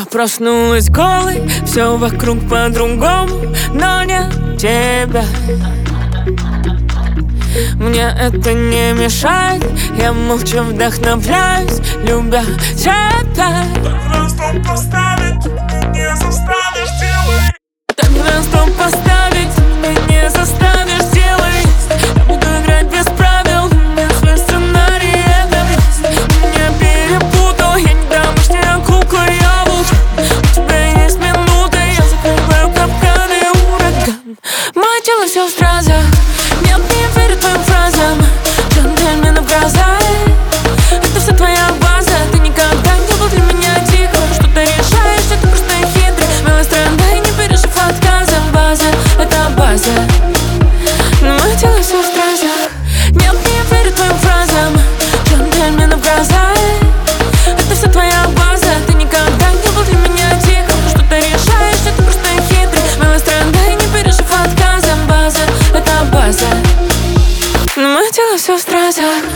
проснулась голой, все вокруг по-другому, но не тебя. Мне это не мешает, я молча вдохновляюсь, любя тебя. Так на стоп поставить, не заставишь делать. Так на стоп поставить, ты не заставишь делать. Я буду играть без правил, мне свой сценарий это меня перепутал. Я не домашняя кукла, я волчок. У тебя есть минута, я закрываю капканы, ураган. Мое тело все в стразах, нет, не верю твоим фразам. Джентльмены в глазах, это вся твоя база. Ты никогда не был для меня тихо, что ты решаешь, что ты просто хитрый. Милая страна, и не пережив отказа. База, это база. Но мое тело все в стразах, нет, не верю твоим фразам. Джентльмены в глазах, это вся твоя база. Ты никогда не был для меня тихо, что ты решаешь, что ты просто хитрый. Милая страна, и не пережив отказа. База, это база. Но мое тело все в стразах.